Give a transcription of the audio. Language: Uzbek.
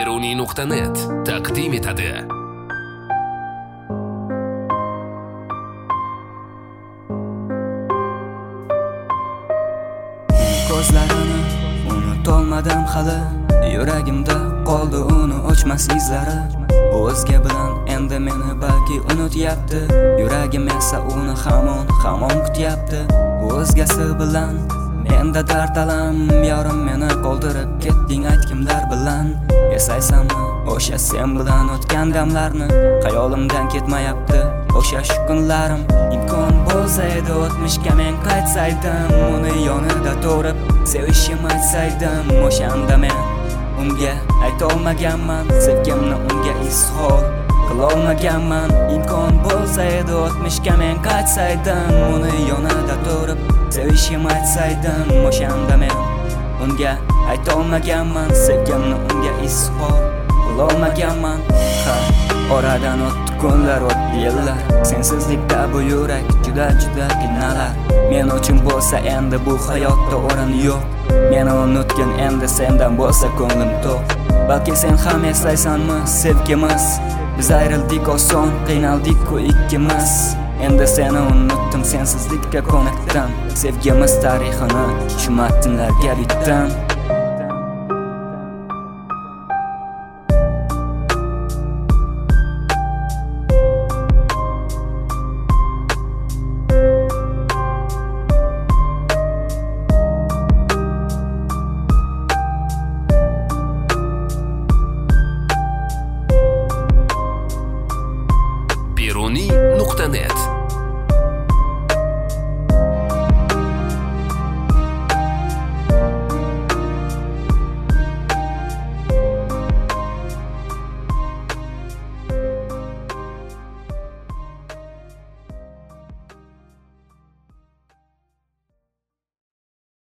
Beruniy.net taqdim etadi. Ko'zlarini unutolmadim hali, yuragimda qoldi uni o'chmas izlari. O'zga bilan endi meni balki unutyapti, yuragim esa uni hamon kutyapti. O'zgasi bilan menda dard alam, yorim meni qoldirib ketding aytgimlar bilan. Esaysanmi o'sha sen bilan o'tgan damlarni, xayolimdan ketmayapti o'sha shu kunlarim. Imkon bo'lsa edi o'tmishga men qaytsaydim, uni yonida turib sevishim aytsaydim. O'shanda men unga aytolmaganman, sevgimni unga izhor qilolmaganman. Imkon bo'lsa edi o'tmishga men qaytsaydim, uni yonida turib sevishim aytsaydim. O'shanda men unga aytolmaganman, sevgimni unga izhor qilolmaganman. Oradan o'tdi kunlar, o'tdi yillar, sensizlikda bu yurak juda qiynalar. Men uchun bo'lsa endi bu hayotda o'rin yo'q, meni unutgin endi sendan bo'lsa ko'nglim to'q. Balki sen ham eslaysanmi sevgimiz, biz ayrildik oson, qiynaldik-ku ikkimiz. Endi seni unutdim, sensizlikka ko'nikdim, sevgimiz tarixini shu matnlarga bitdim. Beruniy.net